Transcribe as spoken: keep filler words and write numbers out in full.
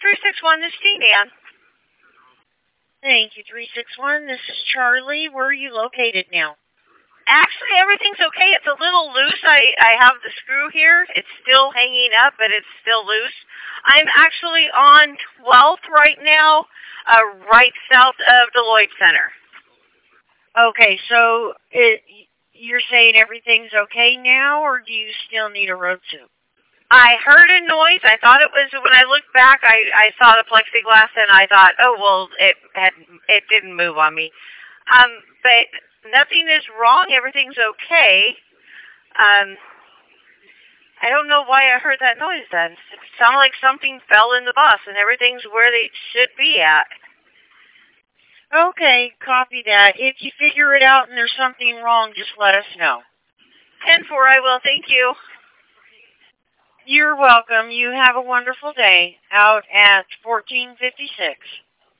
three six one, this is Deanne. Thank you, three six one. This is Charlie. Where are you located now? Actually, everything's okay. It's a little loose. I, I have the screw here. It's still hanging up, but it's still loose. I'm actually on twelfth right now, uh, right south of the Lloyd Center. Okay, so it, you're saying everything's okay now, or do you still need a road suit? I heard a noise. I thought it was, when I looked back, I, I saw the plexiglass, and I thought, oh, well, it had it didn't move on me. Um, but nothing is wrong. Everything's okay. Um, I don't know why I heard that noise then. It sounded like something fell in the bus, and everything's where they should be at. Okay, copy that. If you figure it out and there's something wrong, just let us know. ten four, I will. Thank you. You're welcome. You have a wonderful day out at fourteen fifty-six.